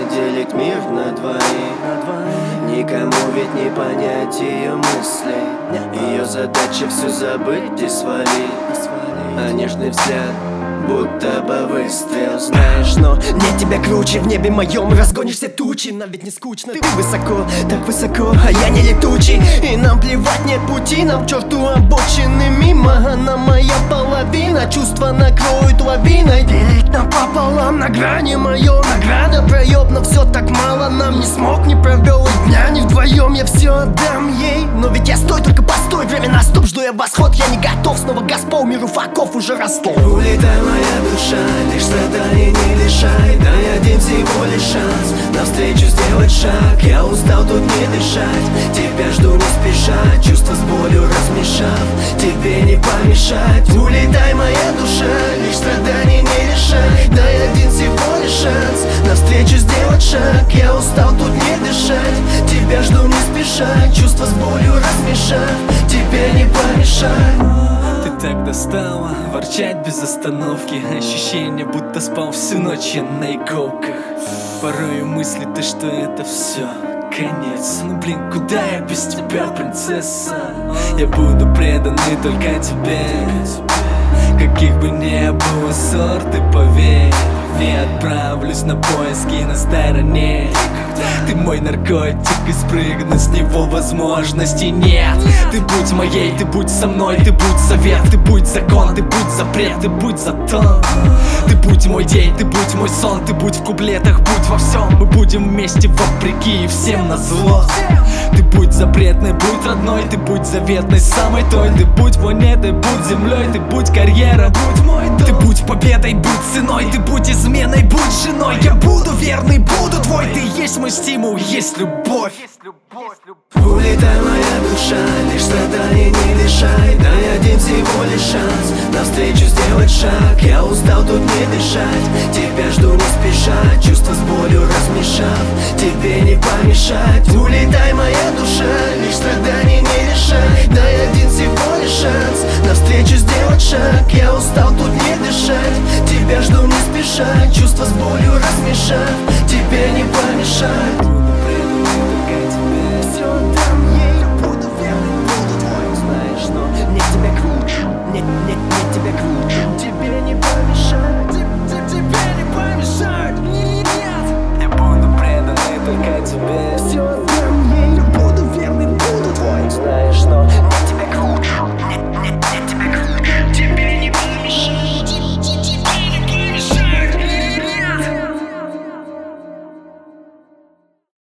делить мир на двоих. Никому ведь не понять ее мысли. Ее задача все забыть и свалить. А нежный взгляд будто бы выстрел, знаешь, но нет тебя круче, в небе моем разгонишь все тучи. Нам ведь не скучно, ты высоко, так высоко, а я не летучий. И нам плевать, нет пути, нам к черту обочины мимо. Она моя половина, чувства накроют лавиной. Делить напополам на грани мое, награда проеб, но все так мало. Нам не смог, не провел и дня, не вдвоем я все отдам ей. Но ведь я стой, только постой, время на стоп, жду я восход. Я не готов, снова газ по миру факов уже расту. Улетай, моя душа, лишь страданий не лишай. Дай один всего лишь шанс навстречу сделать шаг. Я устал тут не дышать, тебя жду не спеша. Чувства с болью размешав, тебе не помешать. Улетай, моя душа, лишь страданий не лишай. Дай один всего лишь шанс навстречу сделать шаг. Я устал тут не дышать, тебя жду не спеша. Чувства с болью размешав, тебе не помешать. Ты так достала, ворчать без остановки. Ощущение, будто спал всю ночь я на иголках. Порою мысли, ты что это все конец. Ну блин, куда я без тебя, принцесса? Я буду преданный только тебе. Каких бы ни было ссор, ты поверь. Я отправлюсь на поиски на стороне. Ты мой наркотик, и спрыгнуть с него возможности нет. Ты будь моей, ты будь со мной, ты будь совет, ты будь закон, ты будь запрет, ты будь затон. Ты будь мой день, ты будь мой сон, ты будь в куплетах, будь во всем. Мы будем вместе вопреки и всем назло. Ты будь запретной, будь родной, ты будь заветной, самой той. Ты будь планетой, будь землей, ты будь карьера, будь мой дом. Ты будь победой, будь ценой, ты будь изменой, будь женой. Я буду верный, буду твой, ты есть мой стимул, есть любовь. Улетай, моя душа, лишь страданий не лишай. Дай один всего лишь шанс навстречу сделать шаг. Я устал тут не дышать, тебя жду не спеша. Чувства с болью размешав, тебе не помешать.